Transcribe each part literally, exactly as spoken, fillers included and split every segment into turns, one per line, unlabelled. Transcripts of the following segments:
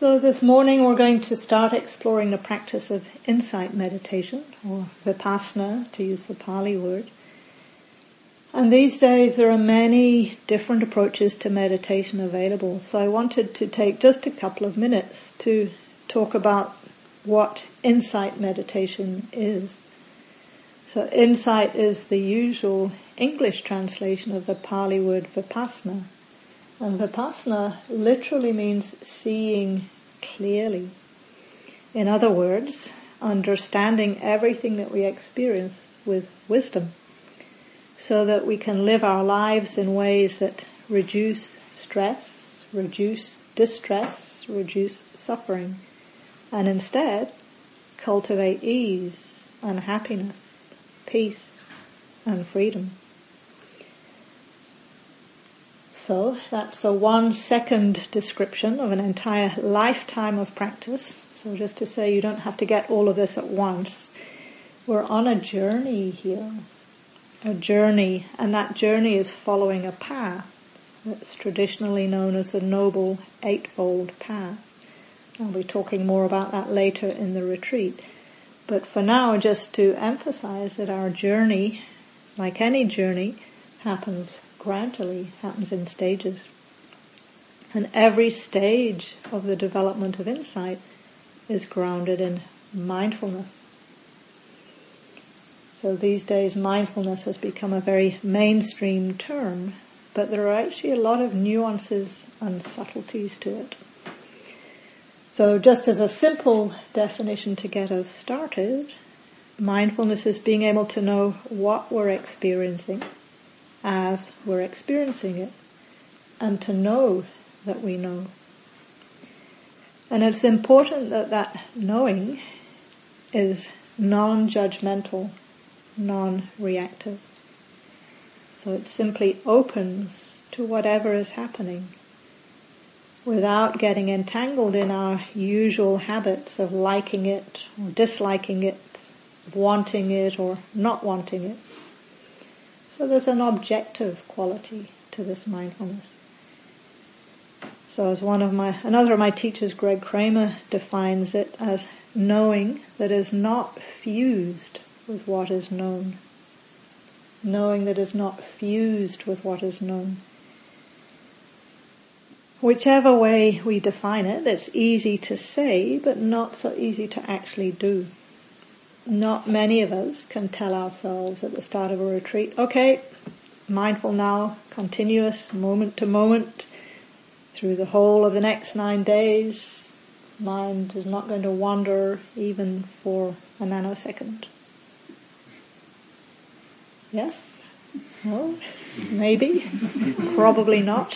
So this morning we're going to start exploring the practice of insight meditation, or vipassana, to use the Pali word. And these days there are many different approaches to meditation available. So I wanted to take just a couple of minutes to talk about what insight meditation is. So insight is the usual English translation of the Pali word vipassana. And vipassana literally means seeing clearly. In other words, understanding everything that we experience with wisdom, so that we can live our lives in ways that reduce stress, reduce distress, reduce suffering, and instead cultivate ease and happiness, peace and freedom. So that's a one second description of an entire lifetime of practice. So just to say you don't have to get all of this at once. We're on a journey here. A journey, and that journey is following a path that's traditionally known as the Noble Eightfold Path. I'll be talking more about that later in the retreat. But for now, just to emphasize that our journey, like any journey, happens gradually, happens in stages. And every stage of the development of insight is grounded in mindfulness. So these days mindfulness has become a very mainstream term, but there are actually a lot of nuances and subtleties to it. So just as a simple definition to get us started, mindfulness is being able to know what we're experiencing as we're experiencing it, and to know that we know. And it's important that that knowing is non-judgmental, non-reactive. So it simply opens to whatever is happening without getting entangled in our usual habits of liking it or disliking it, wanting it or not wanting it. So there's an objective quality to this mindfulness. So as one of my, another of my teachers, Greg Kramer, defines it as knowing that is not fused with what is known. Knowing that is not fused with what is known. Whichever way we define it, it's easy to say, but not so easy to actually do. Not many of us can tell ourselves at the start of a retreat, okay, mindful now, continuous, moment to moment, through the whole of the next nine days, mind is not going to wander even for a nanosecond. Yes? No? Maybe? Probably not.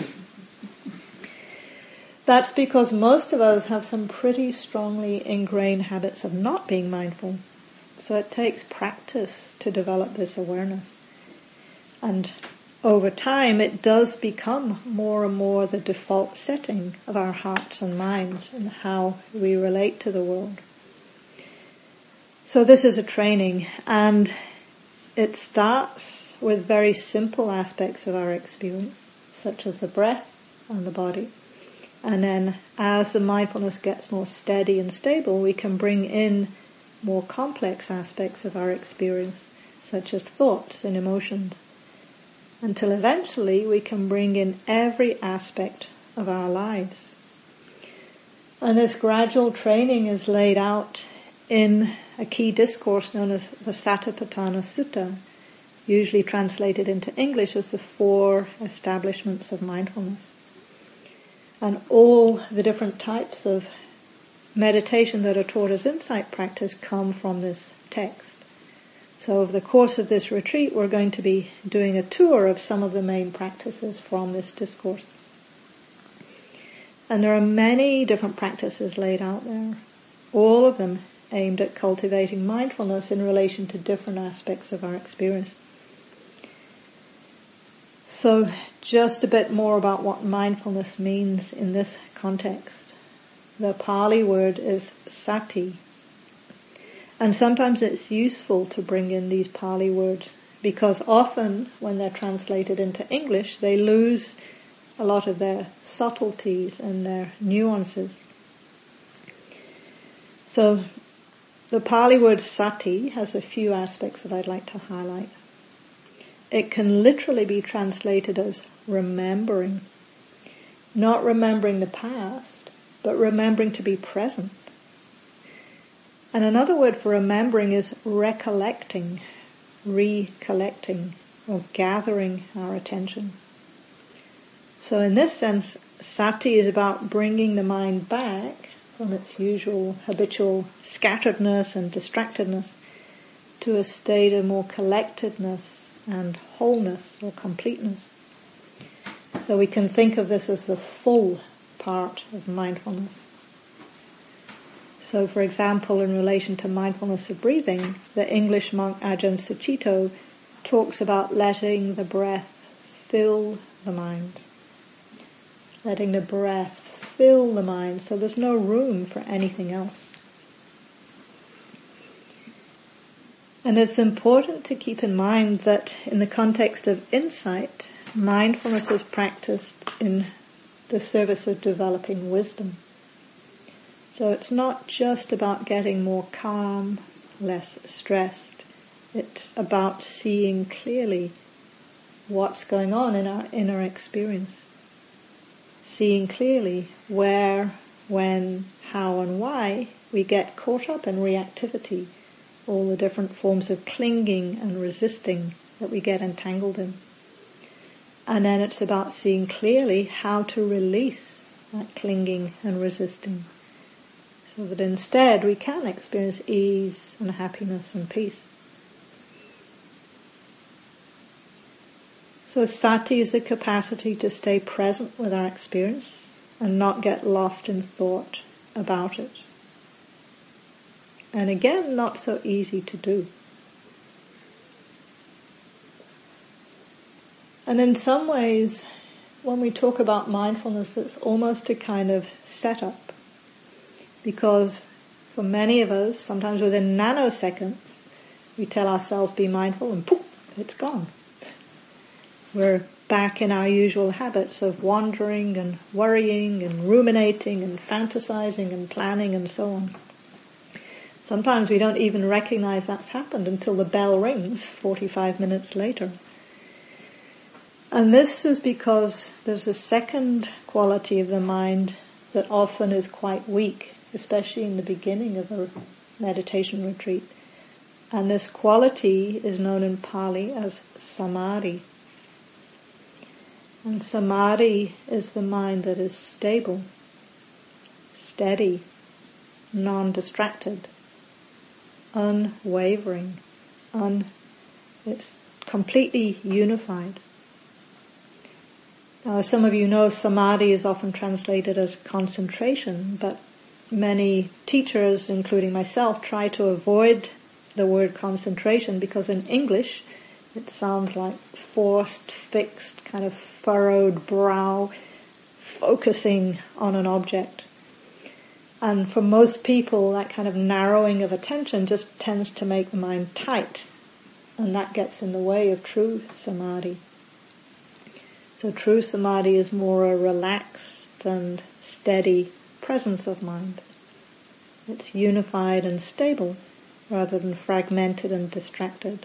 That's because most of us have some pretty strongly ingrained habits of not being mindful. So it takes practice to develop this awareness. And over time it does become more and more the default setting of our hearts and minds and how we relate to the world. So this is a training, and it starts with very simple aspects of our experience, such as the breath and the body. And then as the mindfulness gets more steady and stable, we can bring in more complex aspects of our experience, such as thoughts and emotions, until eventually we can bring in every aspect of our lives. And this gradual training is laid out in a key discourse known as the Satipatthana Sutta, usually translated into English as the Four Establishments of Mindfulness. And all the different types of meditation that are taught as insight practice come from this text. So over the course of this retreat, we're going to be doing a tour of some of the main practices from this discourse. And there are many different practices laid out there, all of them aimed at cultivating mindfulness in relation to different aspects of our experience. So just a bit more about what mindfulness means in this context. The Pali word is sati. And sometimes it's useful to bring in these Pali words because often when they're translated into English, they lose a lot of their subtleties and their nuances. So the Pali word sati has a few aspects that I'd like to highlight. It can literally be translated as remembering. Not remembering the past, but remembering to be present. And another word for remembering is recollecting, recollecting, or gathering our attention. So in this sense, sati is about bringing the mind back from its usual habitual scatteredness and distractedness to a state of more collectedness and wholeness or completeness. So we can think of this as the full part of mindfulness. So for example, in relation to mindfulness of breathing, the English monk Ajahn Sucitto talks about letting the breath fill the mind. Letting the breath fill the mind, so there's no room for anything else. And it's important to keep in mind that in the context of insight, mindfulness is practiced in the service of developing wisdom. So it's not just about getting more calm, less stressed. It's about seeing clearly what's going on in our inner experience. Seeing clearly where, when, how and why we get caught up in reactivity, all the different forms of clinging and resisting that we get entangled in. And then it's about seeing clearly how to release that clinging and resisting, so that instead we can experience ease and happiness and peace. So sati is the capacity to stay present with our experience and not get lost in thought about it. And again, not so easy to do. And in some ways, when we talk about mindfulness, it's almost a kind of setup. Because for many of us, sometimes within nanoseconds, we tell ourselves be mindful and poof, it's gone. We're back in our usual habits of wandering and worrying and ruminating and fantasizing and planning and so on. Sometimes we don't even recognize that's happened until the bell rings forty-five minutes later. And this is because there's a second quality of the mind that often is quite weak, especially in the beginning of a meditation retreat. And this quality is known in Pali as samadhi. And samadhi is the mind that is stable, steady, non-distracted, unwavering, un, it's completely unified. Now, as some of you know, samadhi is often translated as concentration, but many teachers, including myself, try to avoid the word concentration because in English it sounds like forced, fixed, kind of furrowed brow, focusing on an object. And for most people, that kind of narrowing of attention just tends to make the mind tight, and that gets in the way of true samadhi. So true samadhi is more a relaxed and steady presence of mind. It's unified and stable rather than fragmented and distracted.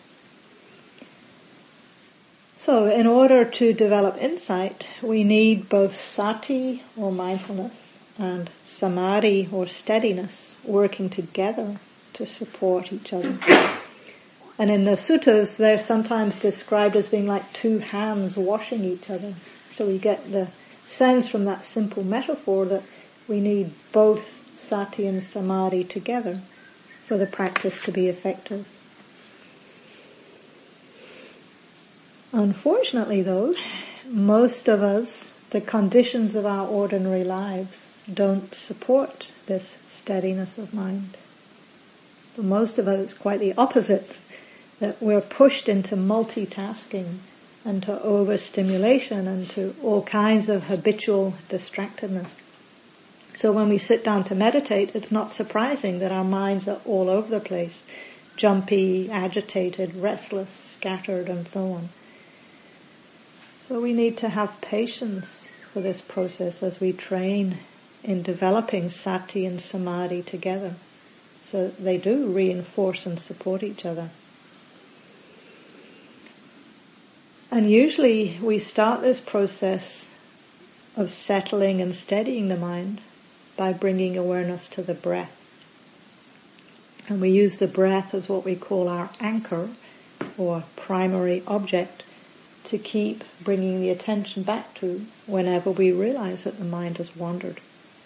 So in order to develop insight, we need both sati or mindfulness and samadhi or steadiness working together to support each other. And in the suttas, they're sometimes described as being like two hands washing each other. So we get the sense from that simple metaphor that we need both sati and samadhi together for the practice to be effective. Unfortunately though, most of us, the conditions of our ordinary lives don't support this steadiness of mind. For most of us it's quite the opposite, that we're pushed into multitasking and to overstimulation and to all kinds of habitual distractedness. So when we sit down to meditate, it's not surprising that our minds are all over the place, jumpy, agitated, restless, scattered, and so on. So we need to have patience for this process as we train in developing sati and samadhi together. So they do reinforce and support each other. And usually we start this process of settling and steadying the mind by bringing awareness to the breath. And we use the breath as what we call our anchor or primary object to keep bringing the attention back to whenever we realize that the mind has wandered.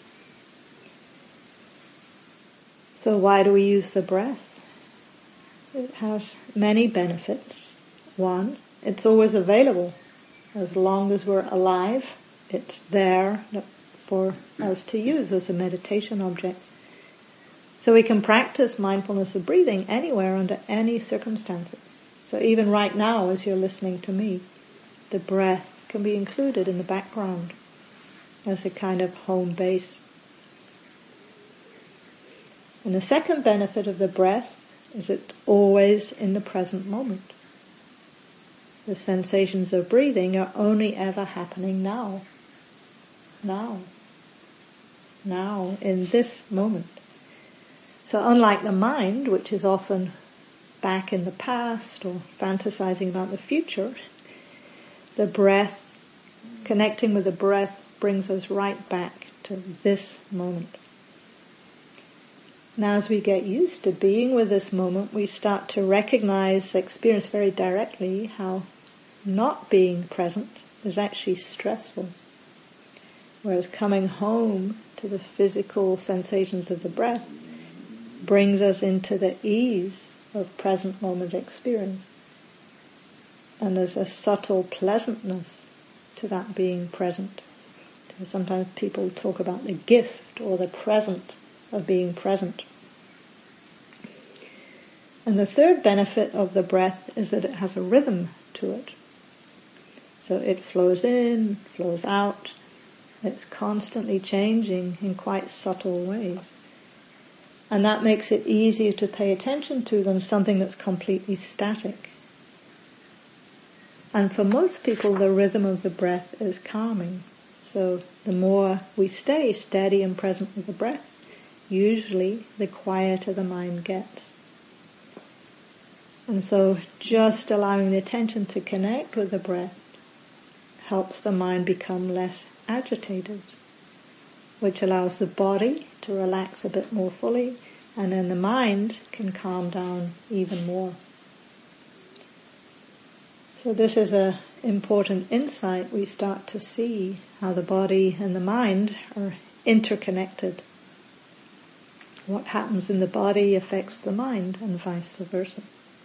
So why do we use the breath? It has many benefits. One, it's always available. As long as we're alive, it's there for us to use as a meditation object. So we can practice mindfulness of breathing anywhere under any circumstances. So even right now, as you're listening to me, the breath can be included in the background as a kind of home base. And the second benefit of the breath is it's always in the present moment. The sensations of breathing are only ever happening now. Now. Now, in this moment. So unlike the mind, which is often back in the past or fantasizing about the future, the breath, connecting with the breath, brings us right back to this moment. Now as we get used to being with this moment, we start to recognize, experience very directly how not being present is actually stressful. Whereas coming home to the physical sensations of the breath brings us into the ease of present moment experience. And there's a subtle pleasantness to that being present. Sometimes people talk about the gift or the present of being present. And the third benefit of the breath is that it has a rhythm to it. So it flows in, flows out. It's constantly changing in quite subtle ways. And that makes it easier to pay attention to than something that's completely static. And for most people, the rhythm of the breath is calming. So the more we stay steady and present with the breath, usually the quieter the mind gets. And so just allowing the attention to connect with the breath helps the mind become less agitated, which allows the body to relax a bit more fully, and then the mind can calm down even more. So this is an important insight. We start to see how the body and the mind are interconnected. What happens in the body affects the mind and vice versa.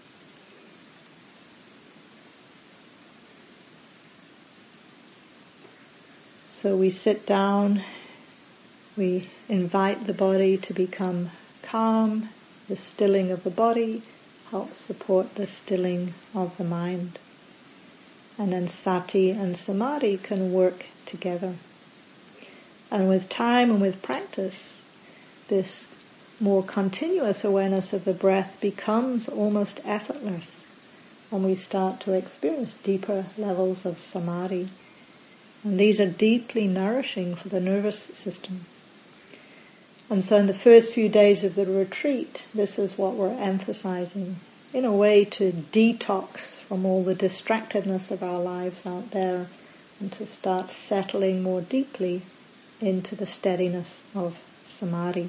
So we sit down, we invite the body to become calm. The stilling of the body helps support the stilling of the mind. And then sati and samadhi can work together. And with time and with practice, this more continuous awareness of the breath becomes almost effortless, and we start to experience deeper levels of samadhi. And these are deeply nourishing for the nervous system. And so in the first few days of the retreat, this is what we're emphasizing, in a way to detox from all the distractedness of our lives out there and to start settling more deeply into the steadiness of samadhi.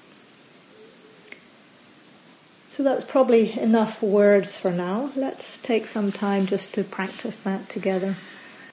So that's probably enough words for now. Let's take some time just to practice that together.